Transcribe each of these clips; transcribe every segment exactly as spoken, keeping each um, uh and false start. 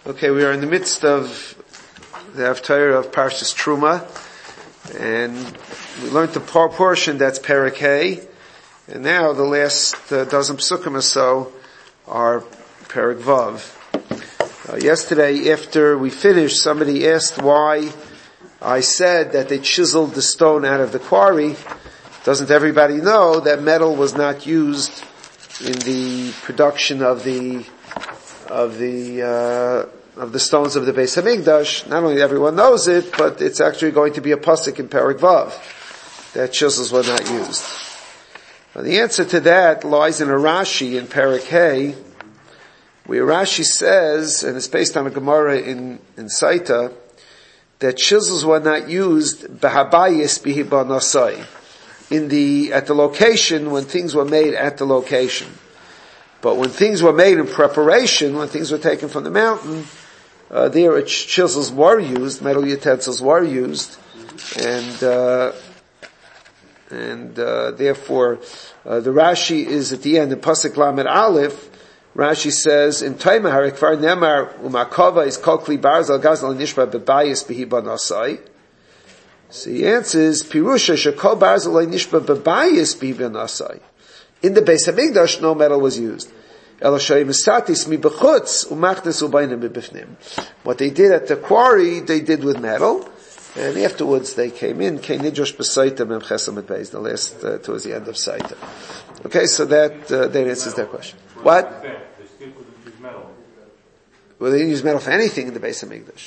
Okay, we are in the midst of the Haftarah of Parshas Truma, and we learned the par- portion that's Perek Hay, and now the last uh, dozen psukim or so are Perek Vav. Uh, yesterday, after we finished, somebody asked why I said that they chiseled the stone out of the quarry. Doesn't everybody know that metal was not used in the production of the of the uh, of the stones of the Beis Hamikdash? Not only everyone knows it, but it's actually going to be a pasuk in Perek Vav that chisels were not used. Now, the answer to that lies in a Rashi in Perek Hay, where Rashi says, and it's based on a Gemara in in Saita, that chisels were not used b'habayis b'hibanasai, in the at the location when things were made at the location. But when things were made in preparation, when things were taken from the mountain, uh, there ch- chisels were used, metal utensils were used, and uh, and uh, therefore uh, the Rashi is at the end in Pasuk Lamed Aleph. Rashi says in Taima Harikvar Nemar Umakava is Kokli Barzal Gazal Nishba Bebayis Behiban Asai. So he answers Pirusha Shekol Barzal Nishba Bebayis Behiban Asai. In the Beis Hamikdash, no metal was used. What they did at the quarry, they did with metal, and afterwards they came in. The last uh, towards the end of Saita. Okay, so that uh, that answers that question. What? Well, they didn't use metal for anything in the Beis Hamikdash.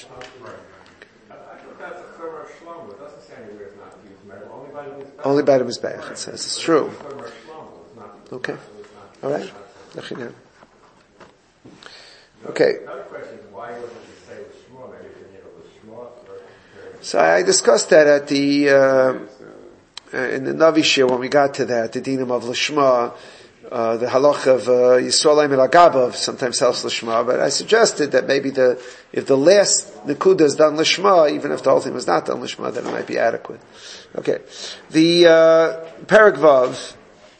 Only by the Mizbeach, it says. It's true. Okay. All right. Okay. So I discussed that at the, uh, in the Navi Shir when we got to that, the Dinam of Lishma, uh, the halach of, uh, Yisrael Eimel Agabav, sometimes helps Lishma, but I suggested that maybe the, if the last Nekuda is done Lishma, even if the whole thing was not done Lishma, then it might be adequate. Okay. The, uh, Perek Vav,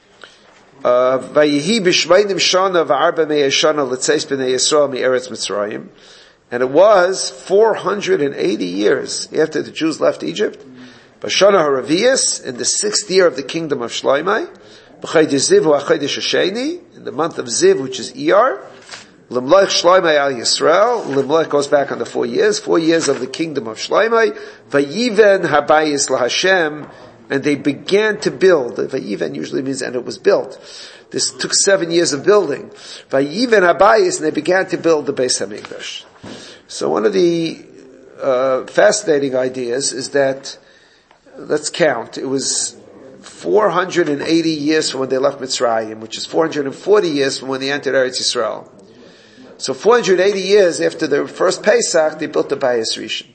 Vayihi b'shmeinim shana v'arba mei shana l'tzeis b'nei Yisrael mi'eretz Mitzrayim, and it was four hundred eighty years after the Jews left Egypt. B'shana haravias, in the sixth year of the kingdom of Shloimei, b'chaydish Ziv u'achaydish hasheni, in the month of Ziv, which is Iyar, l'mloich Shloimei al Yisrael, l'mloich goes back on the four years, four years of the kingdom of Shloimei, vayiven habayis laHashem, and they began to build. Vayiven usually means, and it was built. This took seven years of building. Vayiven habayis, and they began to build the Beis Hamikdash. So one of the uh, fascinating ideas is that, let's count, it was four hundred eighty years from when they left Mitzrayim, which is four hundred forty years from when they entered Eretz Yisrael. So four hundred eighty years after the first Pesach, they built the Bayis Rishon.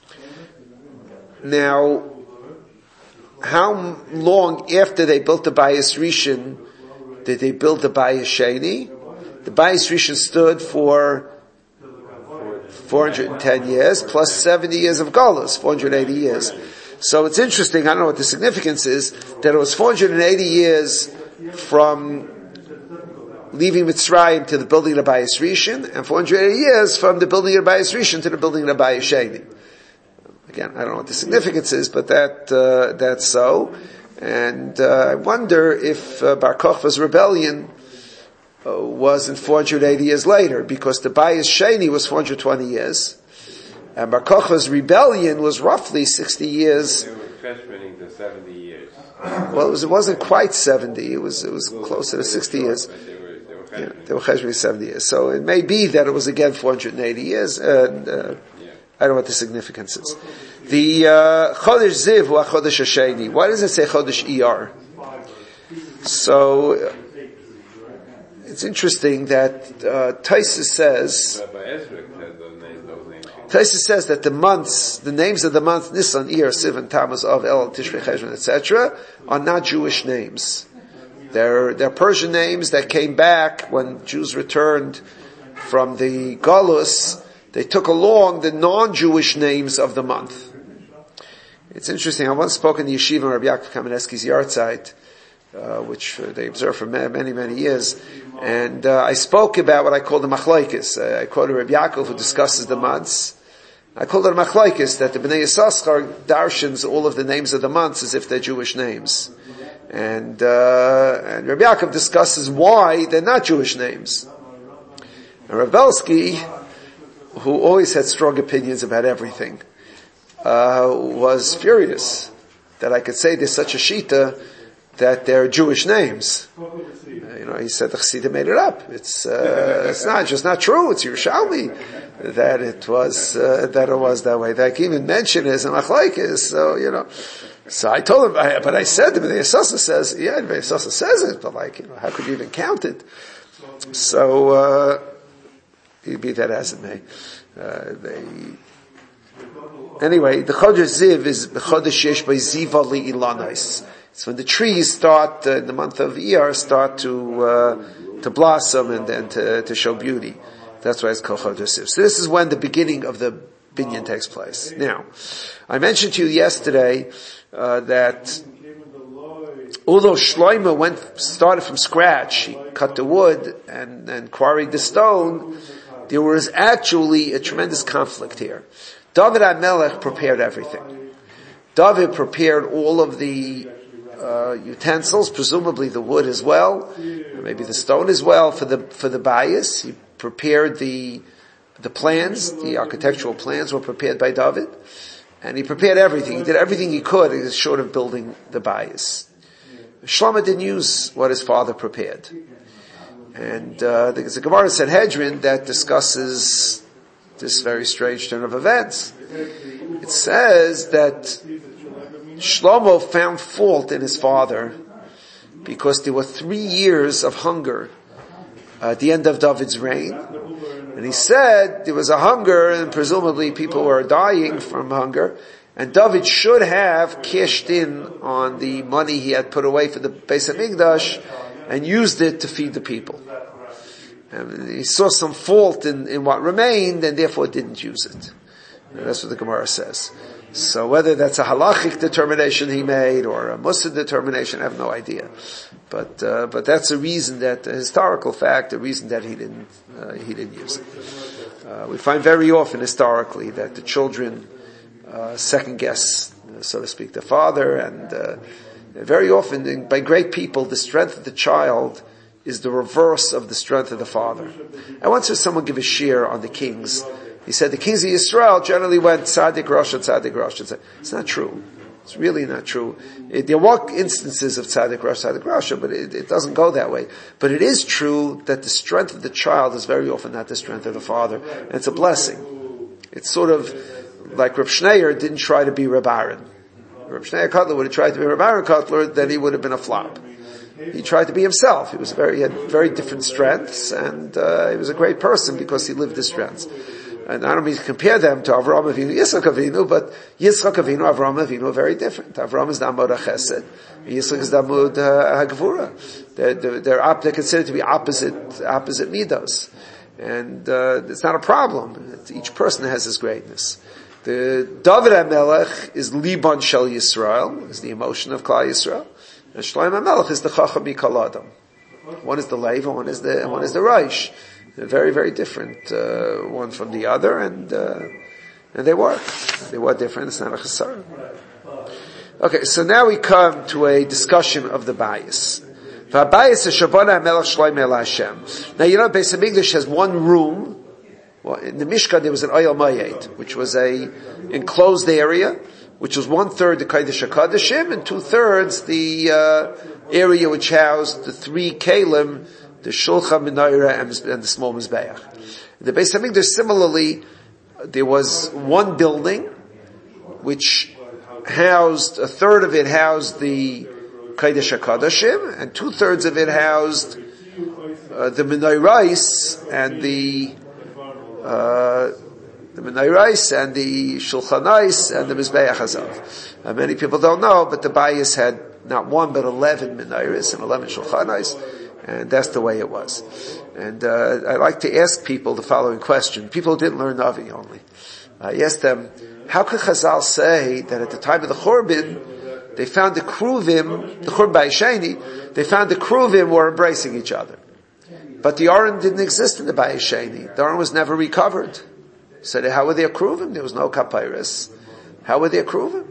Now, how long after they built the Bayis Rishon did they build the Bayis Sheni? The Bayis Rishon stood for four hundred ten years, plus seventy years of Golus, four hundred eighty years. So it's interesting, I don't know what the significance is, that it was four hundred eighty years from leaving Mitzrayim to the building of the Bayis Rishon, and four hundred eighty years from the building of the Bayis Rishon to the building of the Bayis Sheni. Again, I don't know what the significance is, but that, uh, that's so. And, uh, I wonder if, uh, Bar Kochba's rebellion, uh, wasn't four hundred eighty years later, because the Bayis Sheni was four hundred twenty years, and Bar Kochba's rebellion was roughly sixty years. They were transferring to seventy years. Well, it, was, it wasn't quite seventy, it was, it was closer to sixty years. They were, they were yeah, they were cheshbon seventy years. So it may be that it was again four hundred eighty years, and, uh, I don't know what the significance is. The uh, Chodesh Ziv or Chodesh Hasheni. Why does it say Chodesh Iyar? So uh, it's interesting that uh, Taisus says. Taisus says that the months, the names of the months Nisan, Iyar, Sivan, Tammuz, Av, El, Tishrei, Cheshvan, et cetera, are not Jewish names. They're they're Persian names that came back when Jews returned from the Galus. They took along the non-Jewish names of the month. It's interesting, I once spoke in the yeshiva of Rabbi Yaakov Kamenetsky's Yartzeit, uh, which they observe for many, many years. And uh, I spoke about what I call the machlokes. Uh, I quoted Reb Yaakov, who discusses the months. I call it a machlokes, that the Bnei Yissaschar darshans all of the names of the months as if they're Jewish names. And, uh, and Reb Yaakov discusses why they're not Jewish names. And Reb Belsky, who always had strong opinions about everything, uh, was furious that I could say there's such a shita that they're Jewish names. Uh, you know, he said the Chassidim made it up. It's, uh, it's not, just not true. It's Yerushalmi that it was, uh, that it was that way. That I can even mention is a machlokes, so, you know. So I told him, I, but I said to him, the Yisasa says, yeah, the Yisasa says it, but like, you know, how could you even count it? So, uh, be that as it may. Uh, they, anyway, the Chodesh Ziv is the Chodesh Yesh by Ziva li Ilanais. It's when the trees start, uh, in the month of Iyar, start to, uh, to blossom and then to, to show beauty. That's why it's called Chodesh Ziv. So this is when the beginning of the binyan takes place. Now, I mentioned to you yesterday, uh, that although Shlomo went, started from scratch, he cut the wood and, and quarried the stone, there was actually a tremendous conflict here. David HaMelech prepared everything. David prepared all of the uh, utensils, presumably the wood as well, maybe the stone as well, for the for the bias. He prepared the the plans, the architectural plans were prepared by David, and he prepared everything. He did everything he could, short of building the bias. Shlomo didn't use what his father prepared. And uh, there's a Gemara in Sanhedrin that discusses this very strange turn of events. It says that Shlomo found fault in his father because there were three years of hunger at the end of David's reign. And he said there was a hunger and presumably people were dying from hunger. And David should have cashed in on the money he had put away for the Beis HaMikdash and used it to feed the people. And he saw some fault in, in what remained and therefore didn't use it. And that's what the Gemara says. So whether that's a halachic determination he made or a Mussar determination, I have no idea. But, uh, but that's a reason that, a historical fact, a reason that he didn't, uh, he didn't use it. Uh, we find very often historically that the children, uh, second guess, uh, so to speak, the father, and, uh, very often, in, by great people, the strength of the child is the reverse of the strength of the father. I once heard someone give a shir on the kings. He said the kings of Israel generally went tzaddik rosh and tzaddik rosh. It's not true. It's really not true. It, there were instances of tzaddik rosh, tzaddik rosh, but it, it doesn't go that way. But it is true that the strength of the child is very often not the strength of the father, and it's a blessing. It's sort of like Reb Schneier didn't try to be Reb Aaron. Reb Schneier Kotler would have tried to be Reb Aaron Kotler, then he would have been a flop. He tried to be himself. He was very, he had very different strengths, and uh, he was a great person because he lived his strengths. And I don't mean to compare them to Avraham Avinu, Yitzchak Avinu, but Yitzchak Avinu, Avraham Avinu are very different. Avraham is the Amud HaChesed, Yitzchak is the Amud HaGevura. They're, they're, they're, op- they're considered to be opposite, opposite midos. And, uh, it's not a problem. Each person has his greatness. The David HaMelech is Liban Shel Yisrael, is the emotion of Klal Yisrael. And Shlomo HaMelech is the Chacham Mikol Adam. One is the Lev, and one is the, and one is the Reish. They're very, very different, uh, one from the other, and, uh, and they work. They were different, it's not a chasar. Okay, so now we come to a discussion of the bias. Now you know, Beis HaMikdash has one room. Well, in the Mishkan there was an Oyel Mayed, which was a enclosed area, which was one third the Kodesh HaKodeshim, and two thirds the, uh, area which housed the three Kalim, the Shulchan, Menorah, and, and the small Mizbeach. The Beis HaMikdash, similarly, there was one building which housed, a third of it housed the Kodesh HaKodeshim, and two thirds of it housed uh, the Menorahs and the uh, the Menorahs and the Shulchanais and the Mizbeach Hazav. Uh, many people don't know, but the Bayis had not one but eleven Menorahs and eleven Shulchanais. And that's the way it was. And uh, I like to ask people the following question. People who didn't learn Navi only. I asked them, how could Chazal say that at the time of the Churban, they found the Kruvim, the Churban Bayis, they found the Kruvim were embracing each other. But the Aron didn't exist in the Bayis. The Aron was never recovered. So how were there Kruvim? There was no Kapairis. How were there Kruvim?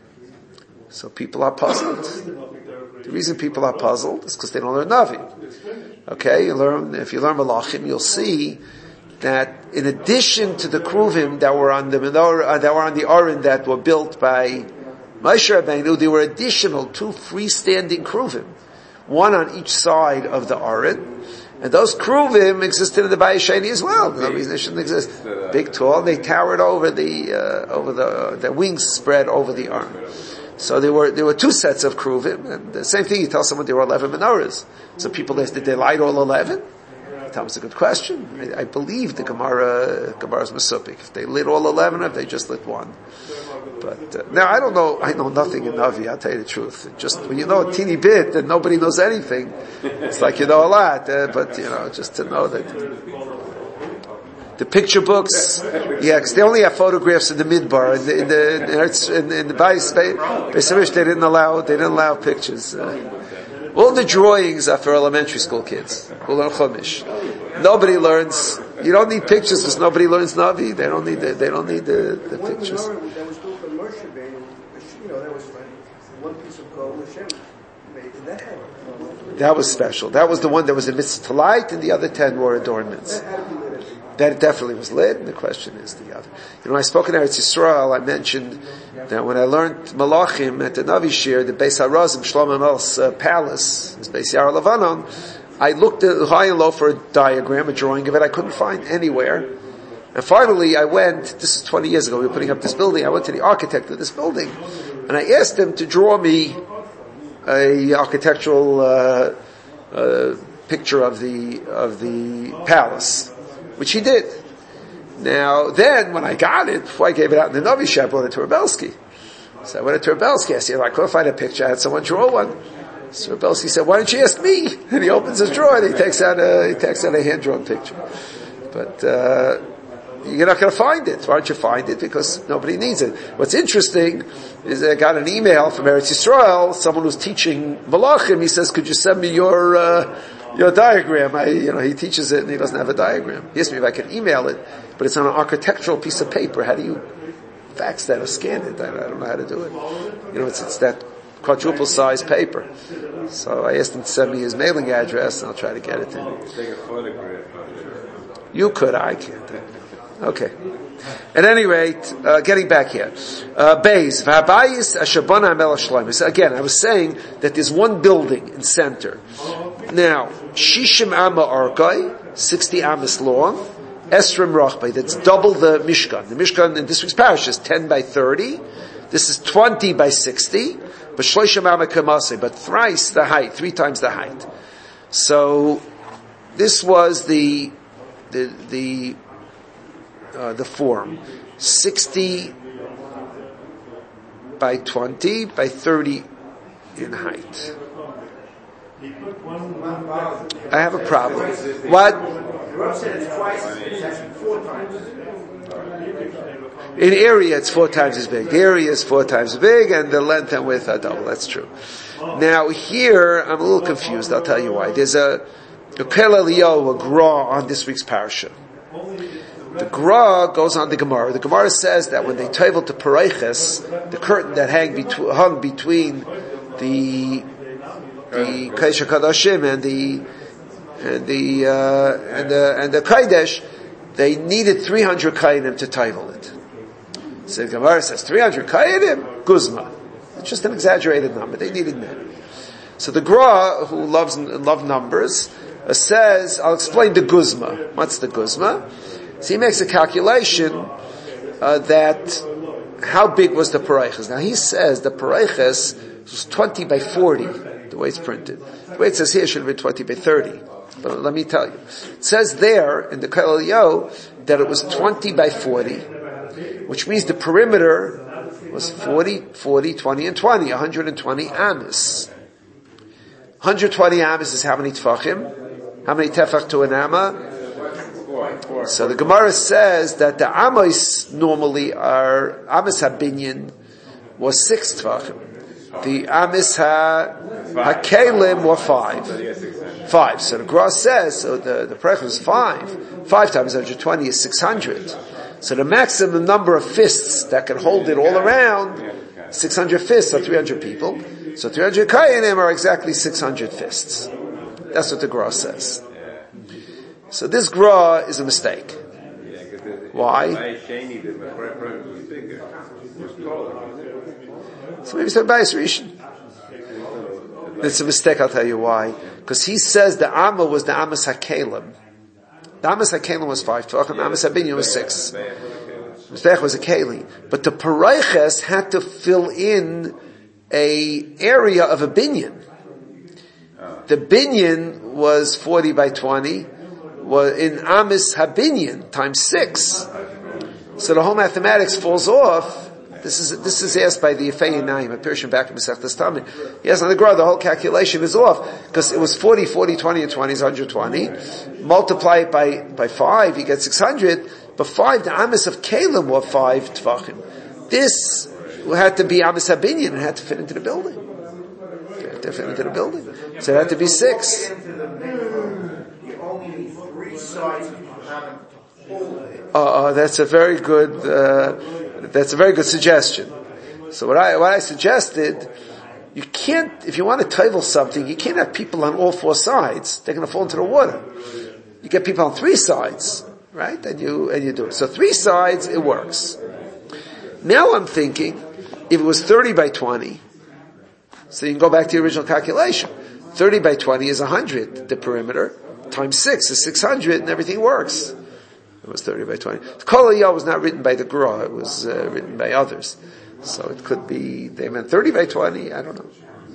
So people are puzzled. The reason people are puzzled is because they don't learn Navi. Okay, you learn, if you learn Malachim, you'll see that in addition to the Kruvim that were on the menorah, uh, that were on the Aron that were built by Moshe Rabbeinu, there were additional two freestanding Kruvim, one on each side of the Aron, and those Kruvim existed in the Bayis Sheni as well. No reason they shouldn't exist. Big, tall, they towered over the, uh, over the, uh, their wings spread over the Aron. So there were, there were two sets of Kruvim, and the same thing, you tell someone there were eleven menorahs. So people ask, did they light all eleven? That was a good question. I, I believe the Gemara, Gemara's Mesupik. If they lit all eleven, or if they just lit one. But, uh, now I don't know, I know nothing in Navi, I'll tell you the truth. Just, when you know a teeny bit, and nobody knows anything, it's like you know a lot, uh, but you know, just to know that. The picture books, yeah, because they only have photographs in the midbar, in the, in the, in the, in the Bayis, they didn't allow, they didn't allow pictures. Uh, all the drawings are for elementary school kids who learn Chumash. Nobody learns, you don't need pictures because nobody learns Navi, they don't need the, they don't need the, the pictures. That was built by Moshe Rabbeinu, you know, that was like one piece of gold Hashem made in that time. That was special. That was the one that was a mitzvah to light, and the other ten were adornments. That definitely was lit, and the question is the other. You know, when I spoke in Eretz Yisrael, I mentioned that when I learned Malachim at the Navi Shir, the Beis HaRazim, Shlomo Melch's uh, palace, his Beis Yar Levanon, I looked at high and low for a diagram, a drawing of it. I couldn't find anywhere. And finally, I went, this is twenty years ago, we were putting up this building, I went to the architect of this building, and I asked him to draw me a architectural uh, uh, picture of the of the palace, which he did. Now, then, when I got it, before I gave it out in the Navi Shah, I brought it to Rebelsky. So I went to Rebelsky, I said, I couldn't find a picture, I had someone draw one. So Rebelsky said, why don't you ask me? And he opens his drawer and he takes out a, he takes out a hand-drawn picture. But, uh, you're not going to find it. Why don't you find it? Because nobody needs it. What's interesting is I got an email from Eretz Yisrael, someone who's teaching Malachim, he says, could you send me your, uh, your diagram? I, you know, he teaches it and he doesn't have a diagram. He asked me if I could email it, but it's on an architectural piece of paper. How do you fax that or scan it? I, I don't know how to do it. You know, it's, it's that quadruple size paper. So I asked him to send me his mailing address and I'll try to get it to him. Take a photograph of it. You could, I can't. Okay. At any rate, uh, getting back here. Uh, Beis, V'habayis Ashabana Amel Shloim. So again, I was saying that there's one building in center. Now, Shishim Amma Arkai, sixty Amas long, Esrim Rachbay, that's double the Mishkan. The Mishkan in this week's parish is ten by thirty. This is twenty by sixty. But Shloishim Amma Kamase, but thrice the height, three times the height. So, this was the, the, the, Uh, the form. sixty by twenty by thirty in height. I have a problem. What? In area it's four times as big. The area is four times as big and the length and width are double. That's true. Now here, I'm a little confused. I'll tell you why. There's a a Kel Eliyahu, a Gra on this week's parasha. The Gra goes on the Gemara. The Gemara says that when they tovel to Pareiches, the curtain that hang betw- hung between the the Kodesh HaKadoshim and the and the uh, and the and the Kodesh, they needed three hundred Kainim to tovel it. So the Gemara says three hundred Kainim, Guzma. It's just an exaggerated number. They needed that. So the Gra, who loves love numbers, uh, says, I'll explain the Guzma. What's the Guzma? So he makes a calculation uh, that how big was the Pareiches. Now he says the Pareiches was twenty by forty, the way it's printed. The way it says here should have been twenty by thirty. But let me tell you. It says there in the Kel Eliyahu that it was twenty by forty, which means the perimeter was forty, forty, twenty, and twenty, one hundred twenty amas. one hundred twenty amas is how many tefachim? How many tefach to an amma? So the Gemara says that the amos normally are, amos habinyan was six tefachim. The Amis ha, HaKelim were five. Five. So the Gra says, so the, the Perek was five. Five times one hundred twenty is six hundred. So the maximum number of fists that can hold it all around, six hundred fists are three hundred people. So three hundred Kayanim are exactly six hundred fists. That's what the Gra says. So this Gra is a mistake. Why? So maybe it's a bias Rishon. It's a mistake, I'll tell you why. Because he says the Amma was the Amas HaKelim. The Amas HaKelim was five tvachim, the Amas HaBinyan was six. Mistake was a Keli. But the Parayches had to fill in a area of a Binyan. The Binyan was forty by twenty, was in Amas HaBinyan, times six. So the whole mathematics falls off. This is, this is asked by the Yefei Yinayim, a Persian back in Masechtas Tamid. Yes, on the Gra, the whole calculation is off, because it was forty, forty, twenty, and twenty is one hundred twenty. Multiply it by, by five, you get six hundred, but five, the Amas of Kalim were five Tvachim. This had to be Amas HaBinyan, it had to fit into the building. It had to fit into the building. So it had to be six. You only need three sides of the Uh, uh, that's a very good, uh, that's a very good suggestion. So what I, what I suggested, you can't, if you want to table something, you can't have people on all four sides. They're going to fall into the water. You get people on three sides, right? And you, and you do it. So three sides, it works. Now I'm thinking, if it was thirty by twenty, so you can go back to the original calculation. thirty by twenty is one hundred, the perimeter, times six is six hundred, and everything works. It was thirty by twenty. The Kol Aliyah was not written by the Gra, it was uh, written by others. So it could be, they meant thirty by twenty, I don't know.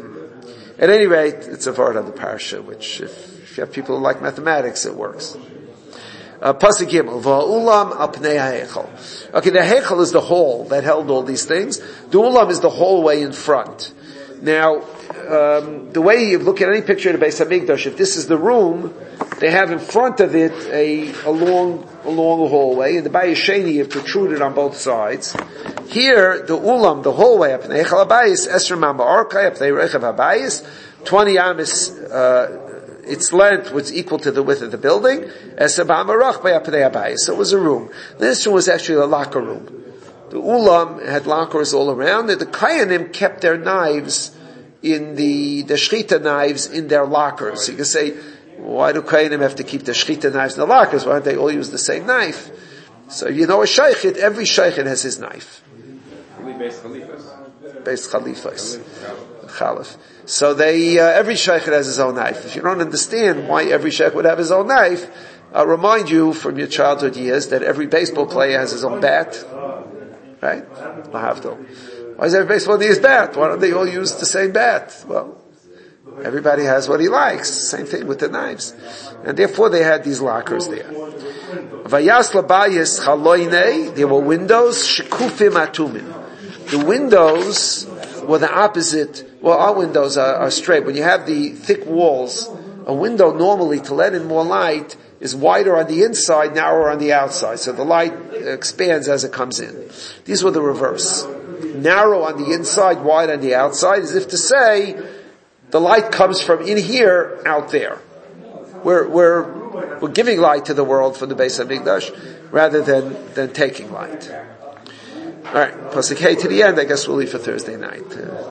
At any rate, it's a word of the Parsha, which if, if you have people who like mathematics, it works. Uh, Pasuk Gimel, Va'ulam al pnei ha'echel. Okay, the hechel is the hall that held all these things. The ulam is the hallway in front. Now, um, the way you look at any picture of the Beis Hamikdash, if this is the room, they have in front of it a, a long, a long hallway, and the Bayis Sheni is protruded on both sides. Here, the ulam, the hallway, up in Eichel Habayis, Esrim Amma Arkai, up in Eichel Habayis, twenty amis, uh, its length was equal to the width of the building, Esrim Amma Arkai, up in Habayis. So it was a room. This room was actually a locker room. The ulam had lockers all around, and the Kayanim kept their knives in the, the shchita knives in their lockers. So you can say, why do Kayanim have to keep the shchita knives in the lockers? Why don't they all use the same knife? So you know a shaykhit, every shaykhit has his knife. Based Khalifas. Based Khalifas. Khalif. So they, uh, every shaykhit has his own knife. If you don't understand why every shaykh would have his own knife, I'll remind you from your childhood years that every baseball player has his own bat. Right? Lahavdil. Why does every baseball need his bat? Why don't they all use the same bat? Well, everybody has what he likes. Same thing with the knives. And therefore they had these lockers there. Vayas labayis chaloinei, there were windows, shekufim atumin. The windows were the opposite, well our windows are, are straight. When you have the thick walls, a window normally to let in more light is wider on the inside, narrower on the outside. So the light expands as it comes in. These were the reverse. Narrow on the inside, wide on the outside, as if to say, the light comes from in here, out there. We're, we're, we're giving light to the world from the Beis Hamikdash, rather than, than taking light. Alright, Pasuk Hey to the end, I guess we'll leave for Thursday night. Uh,